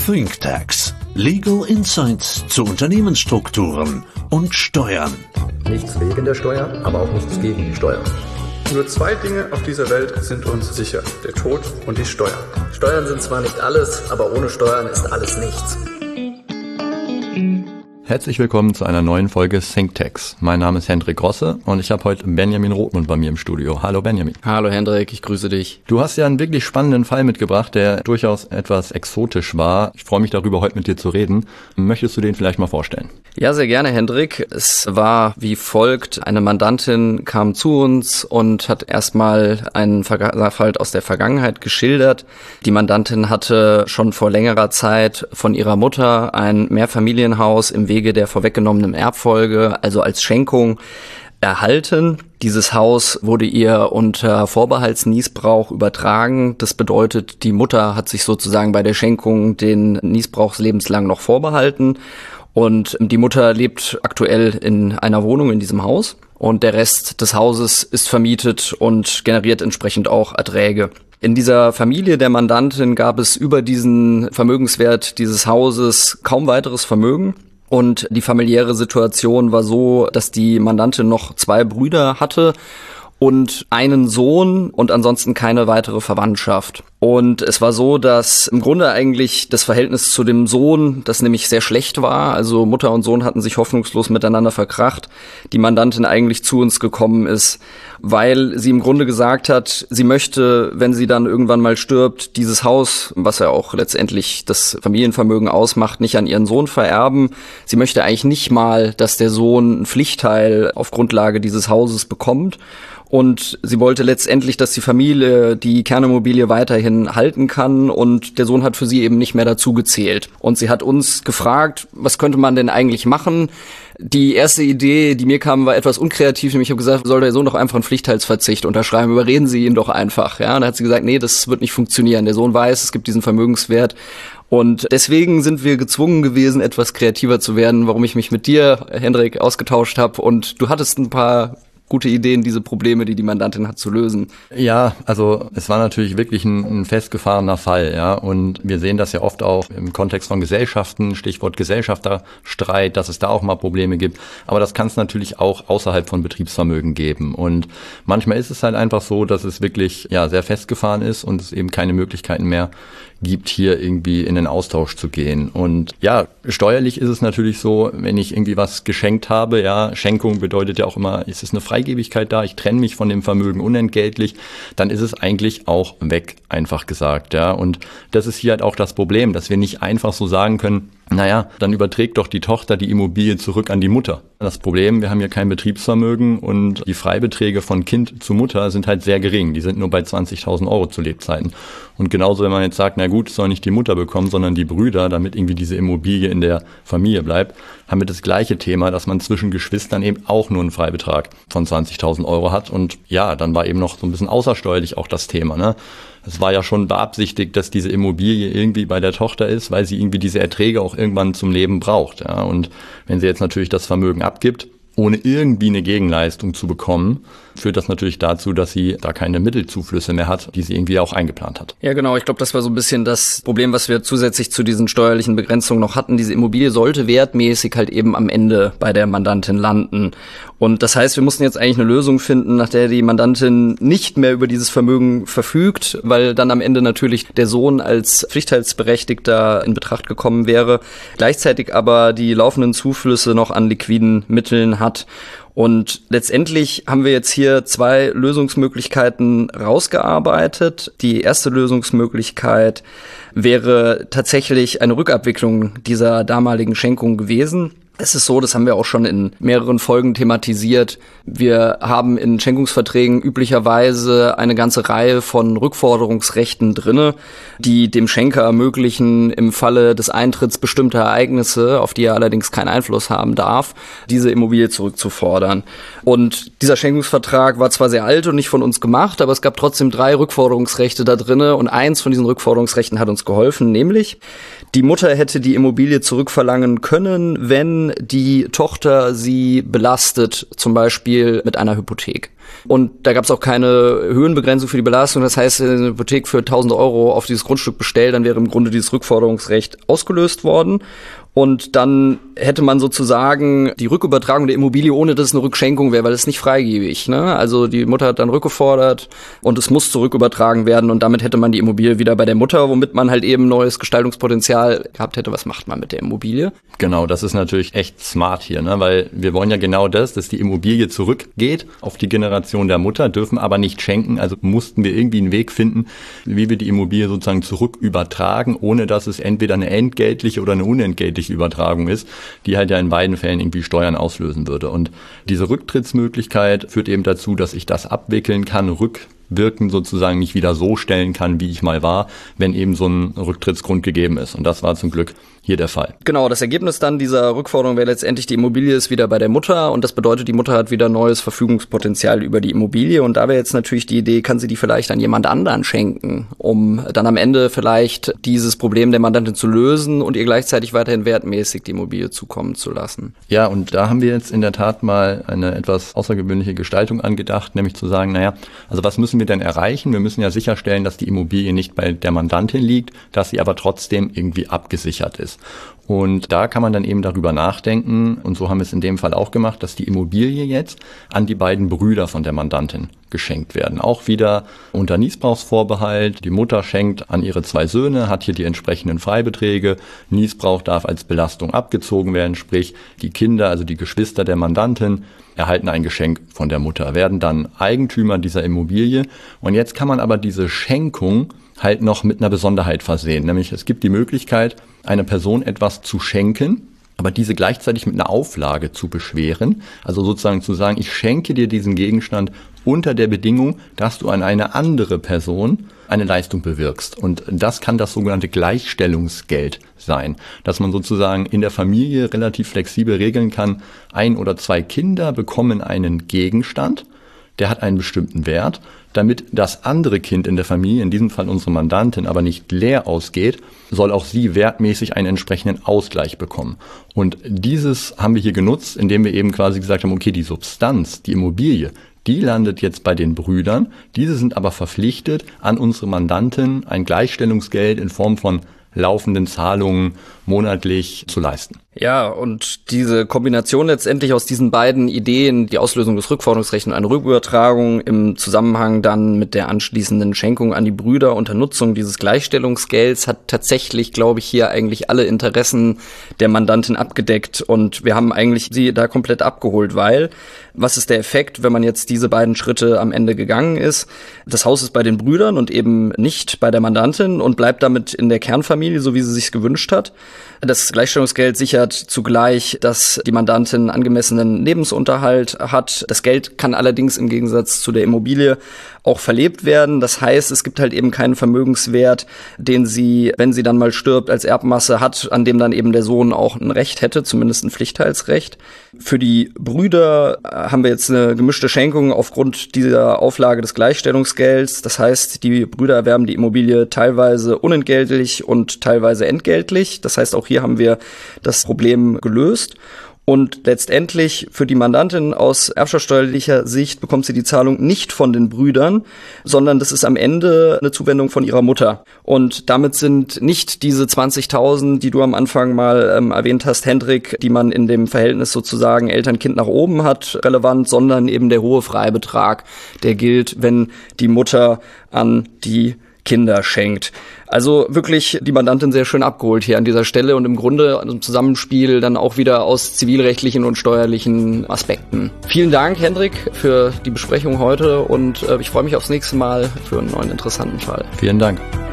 ThinkTax. Legal Insights zu Unternehmensstrukturen und Steuern. Nichts wegen der Steuer, aber auch nichts gegen die Steuer. Nur zwei Dinge auf dieser Welt sind uns sicher: der Tod und die Steuern. Steuern sind zwar nicht alles, aber ohne Steuern ist alles nichts. Herzlich willkommen zu einer neuen Folge ThinkTax. Mein Name ist Hendrik Grosse und ich habe heute Benjamin Rothmund bei mir im Studio. Hallo Benjamin. Hallo Hendrik, ich grüße dich. Du hast ja einen wirklich spannenden Fall mitgebracht, der durchaus etwas exotisch war. Ich freue mich darüber, heute mit dir zu reden. Möchtest du den vielleicht mal vorstellen? Ja, sehr gerne, Hendrik. Es war wie folgt: Eine Mandantin kam zu uns und hat erstmal einen Sachverhalt aus der Vergangenheit geschildert. Die Mandantin hatte schon vor längerer Zeit von ihrer Mutter ein Mehrfamilienhaus im Wege der vorweggenommenen Erbfolge, also als Schenkung, erhalten. Dieses Haus wurde ihr unter Vorbehaltsniesbrauch übertragen. Das bedeutet, die Mutter hat sich sozusagen bei der Schenkung den Niesbrauch lebenslang noch vorbehalten. Und die Mutter lebt aktuell in einer Wohnung in diesem Haus. Und der Rest des Hauses ist vermietet und generiert entsprechend auch Erträge. In dieser Familie der Mandantin gab es über diesen Vermögenswert dieses Hauses kaum weiteres Vermögen. Und die familiäre Situation war so, dass die Mandantin noch 2 Brüder hatte und einen Sohn und ansonsten keine weitere Verwandtschaft. Und es war so, dass im Grunde eigentlich das Verhältnis zu dem Sohn, das nämlich sehr schlecht war, also Mutter und Sohn hatten sich hoffnungslos miteinander verkracht, die Mandantin eigentlich zu uns gekommen ist, weil sie im Grunde gesagt hat, sie möchte, wenn sie dann irgendwann mal stirbt, dieses Haus, was ja auch letztendlich das Familienvermögen ausmacht, nicht an ihren Sohn vererben. Sie möchte eigentlich nicht mal, dass der Sohn einen Pflichtteil auf Grundlage dieses Hauses bekommt. Und sie wollte letztendlich, dass die Familie die Kernimmobilie weiterhin halten kann, und der Sohn hat für sie eben nicht mehr dazu gezählt. Und sie hat uns gefragt, was könnte man denn eigentlich machen? Die erste Idee, die mir kam, war etwas unkreativ, nämlich ich habe gesagt, soll der Sohn doch einfach einen Pflichtteilsverzicht unterschreiben, überreden Sie ihn doch einfach. Ja, und dann hat sie gesagt, nee, das wird nicht funktionieren. Der Sohn weiß, es gibt diesen Vermögenswert. Und deswegen sind wir gezwungen gewesen, etwas kreativer zu werden, warum ich mich mit dir, Hendrik, ausgetauscht habe. Und du hattest ein paar gute Ideen, diese Probleme, die die Mandantin hat, zu lösen. Ja, also es war natürlich wirklich ein festgefahrener Fall, ja, und wir sehen das ja oft auch im Kontext von Gesellschaften, Stichwort Gesellschafterstreit, dass es da auch mal Probleme gibt, aber das kann es natürlich auch außerhalb von Betriebsvermögen geben, und manchmal ist es halt einfach so, dass es wirklich sehr festgefahren ist und es eben keine Möglichkeiten mehr gibt, hier irgendwie in den Austausch zu gehen. Und ja, steuerlich ist es natürlich so, wenn ich irgendwie was geschenkt habe, Schenkung bedeutet ja auch immer, es ist eine Freigebigkeit da, ich trenne mich von dem Vermögen unentgeltlich, dann ist es eigentlich auch weg, einfach gesagt, ja. Und das ist hier halt auch das Problem, dass wir nicht einfach so sagen können, dann überträgt doch die Tochter die Immobilie zurück an die Mutter. Das Problem, wir haben hier kein Betriebsvermögen und die Freibeträge von Kind zu Mutter sind halt sehr gering. Die sind nur bei 20.000 Euro zu Lebzeiten. Und genauso, wenn man jetzt sagt, soll nicht die Mutter bekommen, sondern die Brüder, damit irgendwie diese Immobilie in der Familie bleibt, haben wir das gleiche Thema, dass man zwischen Geschwistern eben auch nur einen Freibetrag von 20.000 Euro hat. Und dann war eben noch so ein bisschen außersteuerlich auch das Thema, ne? Es war ja schon beabsichtigt, dass diese Immobilie irgendwie bei der Tochter ist, weil sie irgendwie diese Erträge auch irgendwann zum Leben braucht. Ja. Und wenn sie jetzt natürlich das Vermögen abgibt, ohne irgendwie eine Gegenleistung zu bekommen, führt das natürlich dazu, dass sie da keine Mittelzuflüsse mehr hat, die sie irgendwie auch eingeplant hat. Ja, genau. Ich glaube, das war so ein bisschen das Problem, was wir zusätzlich zu diesen steuerlichen Begrenzungen noch hatten. Diese Immobilie sollte wertmäßig halt eben am Ende bei der Mandantin landen. Und das heißt, wir mussten jetzt eigentlich eine Lösung finden, nach der die Mandantin nicht mehr über dieses Vermögen verfügt, weil dann am Ende natürlich der Sohn als Pflichtteilsberechtigter in Betracht gekommen wäre, gleichzeitig aber die laufenden Zuflüsse noch an liquiden Mitteln hat. Und letztendlich haben wir jetzt hier 2 Lösungsmöglichkeiten rausgearbeitet. Die erste Lösungsmöglichkeit wäre tatsächlich eine Rückabwicklung dieser damaligen Schenkung gewesen. Es ist so, das haben wir auch schon in mehreren Folgen thematisiert. Wir haben in Schenkungsverträgen üblicherweise eine ganze Reihe von Rückforderungsrechten drinne, die dem Schenker ermöglichen, im Falle des Eintritts bestimmter Ereignisse, auf die er allerdings keinen Einfluss haben darf, diese Immobilie zurückzufordern. Und dieser Schenkungsvertrag war zwar sehr alt und nicht von uns gemacht, aber es gab trotzdem 3 Rückforderungsrechte da drinne, und eins von diesen Rückforderungsrechten hat uns geholfen, nämlich die Mutter hätte die Immobilie zurückverlangen können, wenn die Tochter sie belastet, zum Beispiel mit einer Hypothek. Und da gab es auch keine Höhenbegrenzung für die Belastung. Das heißt, wenn eine Hypothek für 1.000 € auf dieses Grundstück bestellt, dann wäre im Grunde dieses Rückforderungsrecht ausgelöst worden. Und dann hätte man sozusagen die Rückübertragung der Immobilie, ohne dass es eine Rückschenkung wäre, weil es nicht freigebig, ne? Also die Mutter hat dann rückgefordert und es muss zurückübertragen werden und damit hätte man die Immobilie wieder bei der Mutter, womit man halt eben neues Gestaltungspotenzial gehabt hätte. Was macht man mit der Immobilie? Genau, das ist natürlich echt smart hier, ne? Weil wir wollen ja genau das, dass die Immobilie zurückgeht auf die Generation der Mutter, dürfen aber nicht schenken. Also mussten wir irgendwie einen Weg finden, wie wir die Immobilie sozusagen zurückübertragen, ohne dass es entweder eine entgeltliche oder eine unentgeltliche Übertragung ist, die halt ja in beiden Fällen irgendwie Steuern auslösen würde. Und diese Rücktrittsmöglichkeit führt eben dazu, dass ich das abwickeln kann, rückwirkend sozusagen nicht wieder so stellen kann, wie ich mal war, wenn eben so ein Rücktrittsgrund gegeben ist. Und das war zum Glück hier der Fall. Genau, das Ergebnis dann dieser Rückforderung wäre letztendlich, die Immobilie ist wieder bei der Mutter und das bedeutet, die Mutter hat wieder neues Verfügungspotenzial über die Immobilie und da wäre jetzt natürlich die Idee, kann sie die vielleicht an jemand anderen schenken, um dann am Ende vielleicht dieses Problem der Mandantin zu lösen und ihr gleichzeitig weiterhin wertmäßig die Immobilie zukommen zu lassen. Ja, und da haben wir jetzt in der Tat mal eine etwas außergewöhnliche Gestaltung angedacht, nämlich zu sagen, also was müssen wir denn erreichen? Wir müssen ja sicherstellen, dass die Immobilie nicht bei der Mandantin liegt, dass sie aber trotzdem irgendwie abgesichert ist. Und da kann man dann eben darüber nachdenken, und so haben wir es in dem Fall auch gemacht, dass die Immobilie jetzt an die beiden Brüder von der Mandantin geschenkt werden. Auch wieder unter Niesbrauchsvorbehalt. Die Mutter schenkt an ihre 2 Söhne, hat hier die entsprechenden Freibeträge. Niesbrauch darf als Belastung abgezogen werden, sprich die Kinder, also die Geschwister der Mandantin, erhalten ein Geschenk von der Mutter, werden dann Eigentümer dieser Immobilie. Und jetzt kann man aber diese Schenkung halt noch mit einer Besonderheit versehen. Nämlich es gibt die Möglichkeit, einer Person etwas zu schenken, aber diese gleichzeitig mit einer Auflage zu beschweren. Also sozusagen zu sagen, ich schenke dir diesen Gegenstand unter der Bedingung, dass du an eine andere Person eine Leistung bewirkst. Und das kann das sogenannte Gleichstellungsgeld sein, dass man sozusagen in der Familie relativ flexibel regeln kann, 1 oder 2 Kinder bekommen einen Gegenstand, der hat einen bestimmten Wert, damit das andere Kind in der Familie, in diesem Fall unsere Mandantin, aber nicht leer ausgeht, soll auch sie wertmäßig einen entsprechenden Ausgleich bekommen. Und dieses haben wir hier genutzt, indem wir eben quasi gesagt haben, okay, die Substanz, die Immobilie, die landet jetzt bei den Brüdern, diese sind aber verpflichtet, an unsere Mandantin ein Gleichstellungsgeld in Form von laufenden Zahlungen monatlich zu leisten. Ja, und diese Kombination letztendlich aus diesen beiden Ideen, die Auslösung des Rückforderungsrechts und eine Rückübertragung im Zusammenhang dann mit der anschließenden Schenkung an die Brüder unter Nutzung dieses Gleichstellungsgelds, hat tatsächlich, glaube ich, hier eigentlich alle Interessen der Mandantin abgedeckt und wir haben eigentlich sie da komplett abgeholt, weil was ist der Effekt, wenn man jetzt diese beiden Schritte am Ende gegangen ist? Das Haus ist bei den Brüdern und eben nicht bei der Mandantin und bleibt damit in der Kernfamilie, so wie sie sich gewünscht hat. Das Gleichstellungsgeld sichert zugleich, dass die Mandantin angemessenen Lebensunterhalt hat. Das Geld kann allerdings im Gegensatz zu der Immobilie auch verlebt werden. Das heißt, es gibt halt eben keinen Vermögenswert, den sie, wenn sie dann mal stirbt, als Erbmasse hat, an dem dann eben der Sohn auch ein Recht hätte, zumindest ein Pflichtteilsrecht. Für die Brüder haben wir jetzt eine gemischte Schenkung aufgrund dieser Auflage des Gleichstellungsgelds. Das heißt, die Brüder erwerben die Immobilie teilweise unentgeltlich und teilweise entgeltlich. Das heißt, auch hier haben wir das Problem gelöst. Und letztendlich für die Mandantin aus erbschaftssteuerlicher Sicht bekommt sie die Zahlung nicht von den Brüdern, sondern das ist am Ende eine Zuwendung von ihrer Mutter. Und damit sind nicht diese 20.000, die du am Anfang mal erwähnt hast, Hendrik, die man in dem Verhältnis sozusagen Eltern-Kind nach oben hat, relevant, sondern eben der hohe Freibetrag, der gilt, wenn die Mutter an die Kinder schenkt. Also wirklich die Mandantin sehr schön abgeholt hier an dieser Stelle und im Grunde im Zusammenspiel dann auch wieder aus zivilrechtlichen und steuerlichen Aspekten. Vielen Dank, Hendrik, für die Besprechung heute und ich freue mich aufs nächste Mal für einen neuen interessanten Fall. Vielen Dank.